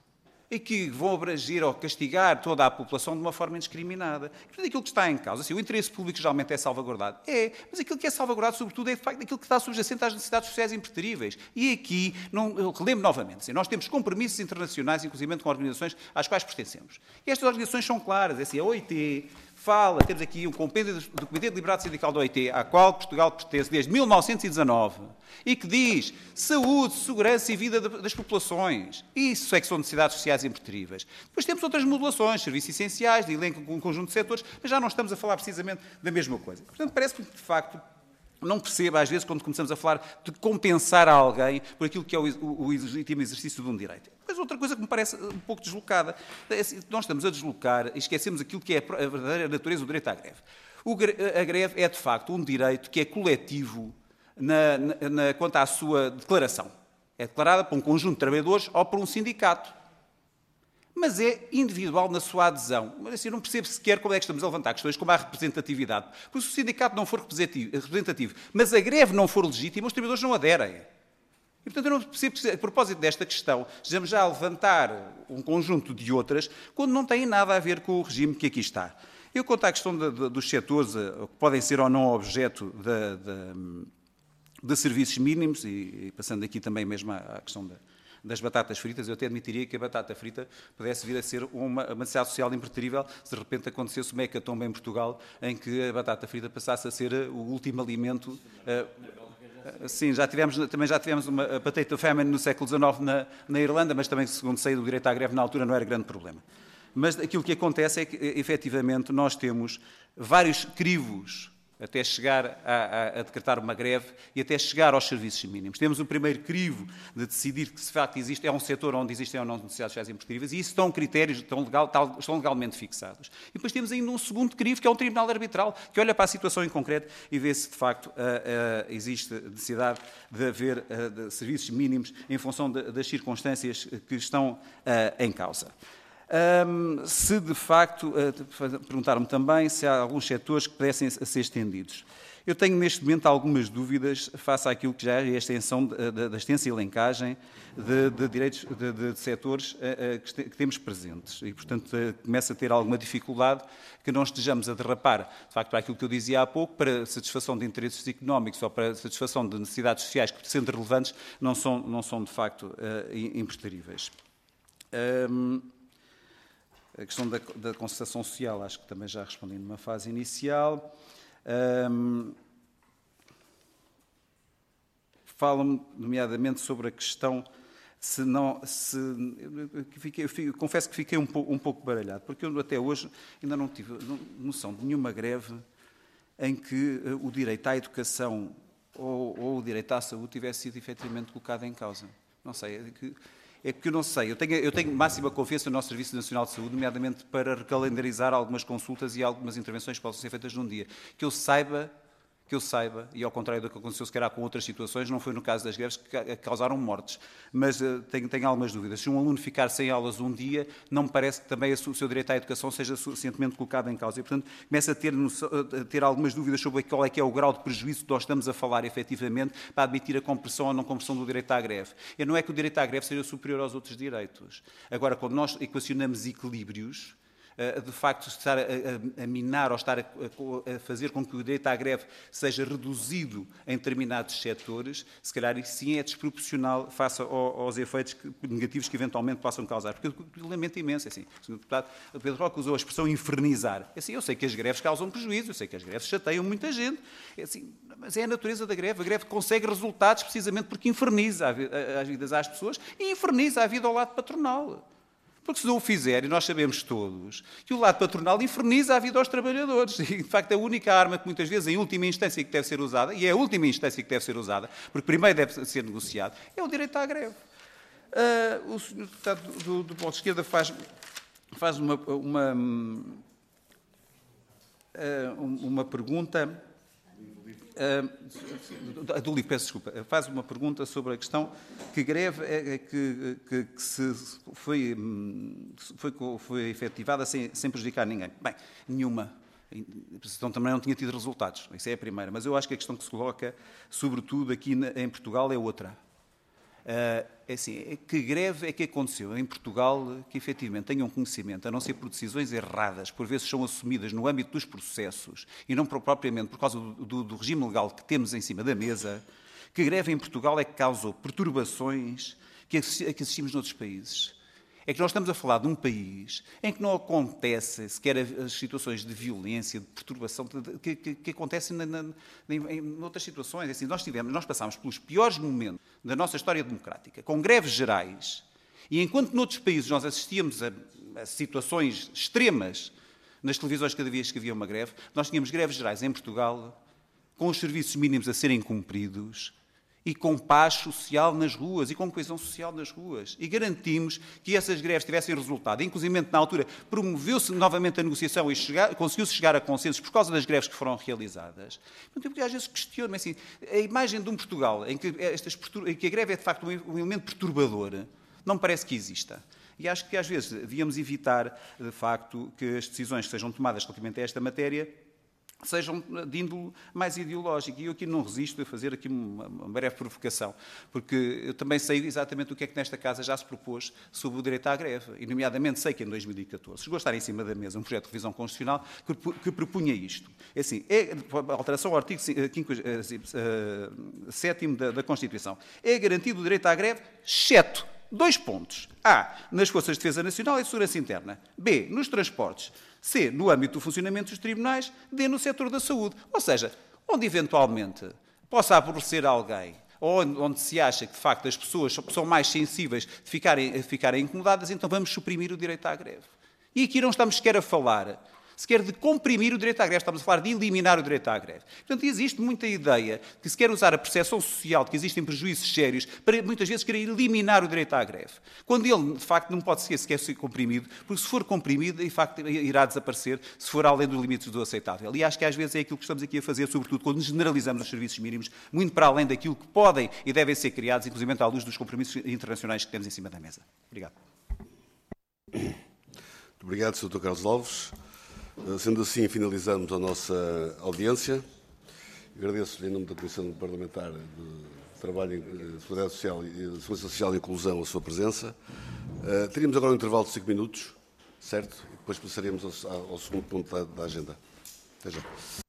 C: e que vão abranger ou castigar toda a população de uma forma indiscriminada. E, portanto, aquilo que está em causa, assim, o interesse público geralmente é salvaguardado. É, mas aquilo que é salvaguardado, sobretudo, é de facto aquilo que está subjacente às necessidades sociais impreteríveis. E aqui, não, eu relembro novamente, assim, nós temos compromissos internacionais, inclusive com organizações às quais pertencemos. E estas organizações são claras, é assim, a O I T fala, temos aqui um compêndio do Comitê de Liberdade Sindical da O I T, à qual Portugal pertence desde mil novecentos e dezanove, e que diz saúde, segurança e vida das populações. Isso é que são necessidades sociais impreteríveis. Depois temos outras modulações, serviços essenciais, de elenco com um conjunto de setores, mas já não estamos a falar precisamente da mesma coisa. Portanto, parece que, de facto, não percebo, às vezes, quando começamos a falar de compensar a alguém por aquilo que é o, o, o legítimo exercício de um direito. Mas outra coisa que me parece um pouco deslocada, é assim, nós estamos a deslocar e esquecemos aquilo que é a verdadeira natureza do direito à greve. O, a greve é, de facto, um direito que é coletivo na, na, na, quanto à sua declaração. É declarada por um conjunto de trabalhadores ou por um sindicato. Mas é individual na sua adesão. Mas assim, eu não percebo sequer como é que estamos a levantar questões como a representatividade. Porque se o sindicato não for representativo, mas a greve não for legítima, os trabalhadores não aderem. E, portanto, eu não percebo que, a propósito desta questão, estejamos já a levantar um conjunto de outras, quando não tem nada a ver com o regime que aqui está. Eu quanto à questão de, de, dos setores, que podem ser ou não objeto de, de, de serviços mínimos, e, e passando aqui também mesmo à, à questão da, das batatas fritas, eu até admitiria que a batata frita pudesse vir a ser uma, uma necessidade social impreterível se de repente acontecesse uma hecatombe em Portugal em que a batata frita passasse a ser o último alimento. Uh, sim, já tivemos, também já tivemos uma potato famine no século dezenove na, na Irlanda, mas também, segundo sei, do direito à greve na altura não era grande problema. Mas aquilo que acontece é que, efetivamente, nós temos vários crivos até chegar a, a, a decretar uma greve e até chegar aos serviços mínimos. Temos o primeiro crivo de decidir que, de facto, existe, é um setor onde existem ou não necessidades sociais impreteríveis, e isso estão critérios, estão, legal, estão legalmente fixados. E depois temos ainda um segundo crivo, que é um tribunal arbitral, que olha para a situação em concreto e vê se, de facto, uh, uh, existe necessidade de haver uh, de serviços mínimos em função de, das circunstâncias que estão uh, em causa. Um, se de facto, uh, perguntaram-me também se há alguns setores que pudessem ser estendidos. Eu tenho neste momento algumas dúvidas face àquilo que já é a extensão da extensa elencagem de, de direitos de, de, de setores uh, uh, que, que temos presentes e, portanto, uh, começo a ter alguma dificuldade que não estejamos a derrapar, de facto, para aquilo que eu dizia há pouco, para satisfação de interesses económicos ou para satisfação de necessidades sociais que, sendo relevantes, não são, não são de facto uh, impreteríveis. Um, A questão da, da concertação social, acho que também já respondi numa fase inicial. Um, Fala-me, nomeadamente, sobre a questão se não... Se, fiquei, eu fiquei, confesso que fiquei um pouco, um pouco baralhado, porque eu até hoje ainda não tive noção de nenhuma greve em que o direito à educação ou, ou o direito à saúde tivesse sido efetivamente colocado em causa. Não sei, é que... É porque eu não sei, eu tenho, eu tenho máxima confiança no nosso Serviço Nacional de Saúde, nomeadamente para recalendarizar algumas consultas e algumas intervenções que possam ser feitas num dia. Que eu saiba, que eu saiba, e ao contrário do que aconteceu se calhar com outras situações, não foi no caso das greves que causaram mortes, mas uh, tenho, tenho algumas dúvidas. Se um aluno ficar sem aulas um dia, não me parece que também o seu direito à educação seja suficientemente colocado em causa. E, portanto, começo a ter, a ter algumas dúvidas sobre qual é que é o grau de prejuízo que nós estamos a falar, efetivamente, para admitir a compressão ou não compressão do direito à greve. E não é que o direito à greve seja superior aos outros direitos. Agora, quando nós equacionamos equilíbrios, de facto, estar a, a, a minar ou estar a, a fazer com que o direito à greve seja reduzido em determinados setores, se calhar isso sim é desproporcional face ao, aos efeitos que, negativos que eventualmente possam causar. Porque eu lamento imenso, assim, o senhor deputado Pedro Roque usou a expressão infernizar. Assim, eu sei que as greves causam prejuízo, eu sei que as greves chateiam muita gente, é assim, mas é a natureza da greve. A greve consegue resultados precisamente porque inferniza as vidas às pessoas e inferniza a vida ao lado patronal. Porque se não o fizer, e nós sabemos todos, que o lado patronal inferniza a vida aos trabalhadores. E, de facto, a única arma que muitas vezes, em última instância, que deve ser usada, e é a última instância que deve ser usada, porque primeiro deve ser negociado, é o direito à greve. Uh, o senhor deputado do, do Bloco de Esquerda faz, faz uma, uma, uh, uma pergunta... Uh, do livro, peço desculpa, faz uma pergunta sobre a questão que greve é que, que, que se foi, foi, foi efetivada sem, sem prejudicar ninguém. Bem, nenhuma. Então também não tinha tido resultados. Isso é a primeira. Mas eu acho que a questão que se coloca, sobretudo aqui em Portugal, é outra. É assim, que greve é que aconteceu em Portugal que efetivamente tenham conhecimento, a não ser por decisões erradas, por vezes são assumidas no âmbito dos processos e não propriamente por causa do, do, do regime legal que temos em cima da mesa, que greve em Portugal é que causou perturbações que assistimos noutros países. É que nós estamos a falar de um país em que não acontece sequer as situações de violência, de perturbação que, que, que acontecem na, na, em, em outras situações. Assim, nós, tivemos, nós passámos pelos piores momentos da nossa história democrática, com greves gerais, e enquanto noutros países nós assistíamos a, a situações extremas nas televisões cada vez que havia uma greve, nós tínhamos greves gerais em Portugal, com os serviços mínimos a serem cumpridos, e com paz social nas ruas, e com coesão social nas ruas. E garantimos que essas greves tivessem resultado. Inclusive, na altura, promoveu-se novamente a negociação e conseguiu-se chegar a consensos por causa das greves que foram realizadas. Porque às vezes questiono, assim, a imagem de um Portugal em que, estas, em que a greve é, de facto, um elemento perturbador, não me parece que exista. E acho que, às vezes, devíamos evitar, de facto, que as decisões que sejam tomadas relativamente a esta matéria sejam de índole mais ideológico. E eu aqui não resisto a fazer aqui uma, uma breve provocação, porque eu também sei exatamente o que é que nesta Casa já se propôs sobre o direito à greve, e nomeadamente sei que em dois mil e catorze chegou a estar em cima da mesa um projeto de revisão constitucional que, que propunha isto. É assim, é a alteração ao artigo sétimo da, da Constituição. É garantido o direito à greve, exceto dois pontos. A, nas Forças de Defesa Nacional e de Segurança Interna. B, nos transportes. C, no âmbito do funcionamento dos tribunais. D, no setor da saúde. Ou seja, onde eventualmente possa aborrecer alguém, ou onde se acha que, de facto, as pessoas são mais sensíveis de ficarem, de ficarem incomodadas, então vamos suprimir o direito à greve. E aqui não estamos sequer a falar sequer de comprimir o direito à greve, estamos a falar de eliminar o direito à greve. Portanto, existe muita ideia que se quer usar a percepção social de que existem prejuízos sérios para, muitas vezes, querer eliminar o direito à greve. Quando ele, de facto, não pode ser sequer ser comprimido, porque se for comprimido, de facto, irá desaparecer, se for além dos limites do aceitável. E acho que, às vezes, é aquilo que estamos aqui a fazer, sobretudo quando generalizamos os serviços mínimos, muito para além daquilo que podem e devem ser criados, inclusive à luz dos compromissos internacionais que temos em cima da mesa. Obrigado.
A: Muito obrigado, senhor doutor Carlos Alves. Sendo assim, finalizamos a nossa audiência. Agradeço-lhe, em nome da Comissão Parlamentar de Trabalho, de Seguridade Social e de Segurança Social e Inclusão, a sua presença. Uh, teríamos agora um intervalo de cinco minutos, certo? E depois passaremos ao, ao segundo ponto da, da agenda. Até já.